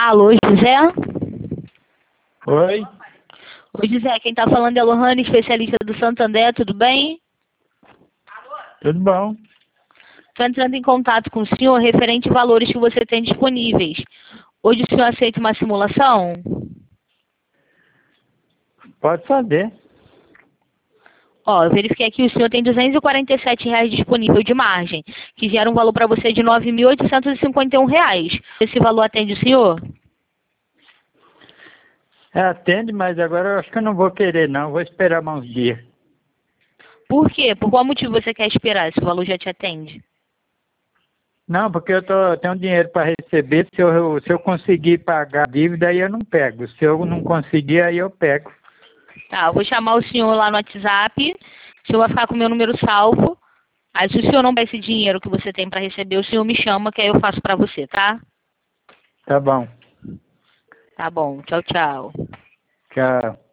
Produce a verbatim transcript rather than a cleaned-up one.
Alô, José? Oi? Oi, José, quem tá falando é a Lohane, especialista do Santander, tudo bem? Tudo bom? Estou entrando em contato com o senhor referente a valores que você tem disponíveis. Hoje o senhor aceita uma simulação? Pode fazer. Ó, eu verifiquei aqui, o senhor tem duzentos e quarenta e sete reais disponível de margem, que gera um valor para você de nove mil oitocentos e cinquenta e um reais. Esse valor atende o senhor? É, atende, mas agora eu acho que eu não vou querer não, vou esperar mais uns dias. Por quê? Por qual motivo você quer esperar? Esse valor já te atende? Não, porque eu tô, tenho dinheiro para receber, se eu, se eu conseguir pagar a dívida aí eu não pego, se eu não conseguir aí eu pego. Tá, eu vou chamar o senhor lá no WhatsApp, o senhor vai ficar com o meu número salvo. Aí se o senhor não der esse dinheiro que você tem para receber, o senhor me chama que aí eu faço para você, tá? Tá bom. Tá bom, tchau, tchau. Tchau.